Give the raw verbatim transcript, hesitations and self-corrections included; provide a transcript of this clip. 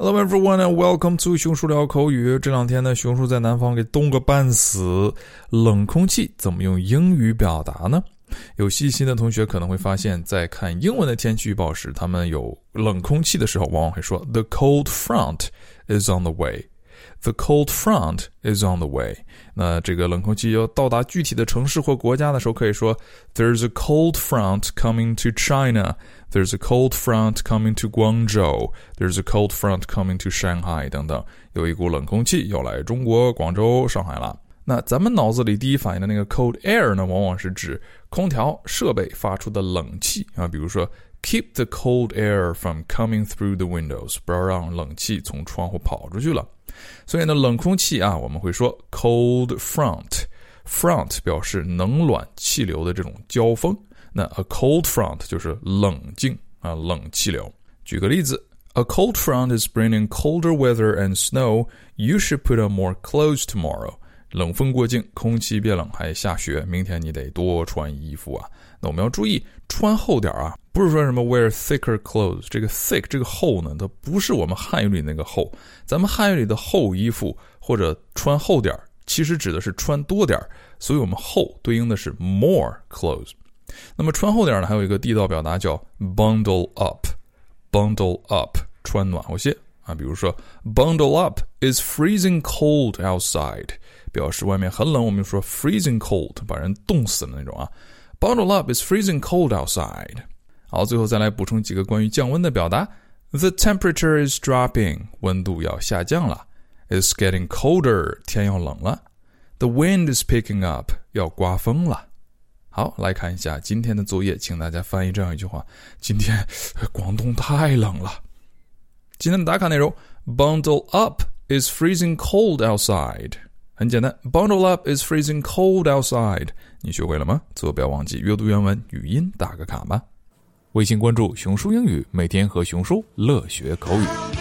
Hello everyone and welcome to 熊叔聊口语。这两天呢，熊叔在南方给冻个半死，冷空气怎么用英语表达呢？有细心的同学可能会发现，在看英文的天气预报时，他们有冷空气的时候，往往会说 The cold front is on the way。The cold front is on the way. 那这个冷空气要到达具体的城市或国家的时候，可以说 There's a cold front coming to China. There's a cold front coming to Guangzhou. There's a cold front coming to Shanghai 等等。有一股冷空气要来中国、广州、上海了。那咱们脑子里第一反应的那个 cold air 呢，往往是指空调设备发出的冷气啊，比如说Keep the cold air from coming through the windows. 不要让冷气从窗户跑出去了。所以呢，冷空气啊，我们会说 cold front. Front 表示冷暖气流的这种交锋。那 a cold front 就是冷静啊，冷气流。举个例子 A cold front is bringing colder weather and snow. You should put on more clothes tomorrow. 冷风过境，空气变冷，还下雪，明天你得多穿衣服啊。那我们要注意穿厚点啊，不是说什么 wear thicker clothes。这个 thick 这个厚呢，它不是我们汉语里那个厚。咱们汉语里的厚衣服或者穿厚点，其实指的是穿多点，所以我们厚对应的是 more clothes。那么穿厚点呢，还有一个地道表达叫 bundle up。bundle up 穿暖和些啊，比如说 bundle up is freezing cold outside， 表示外面很冷，我们说 freezing cold 把人冻死的那种啊。Bundle up is freezing cold outside. 好，最后再来补充几个关于降温的表达。The temperature is dropping. 温度要下降了。It's getting colder. 天要冷了。The wind is picking up. 要刮风了。好，来看一下今天的作业，请大家翻译这样一句话：今天广东太冷了。今天的打卡内容 Bundle up is freezing cold outside。很简单 Bundle up is freezing cold outside。 你学会了吗？最后不要忘记阅读原文语音打个卡吧。微信关注熊叔英语，每天和熊叔乐学口语。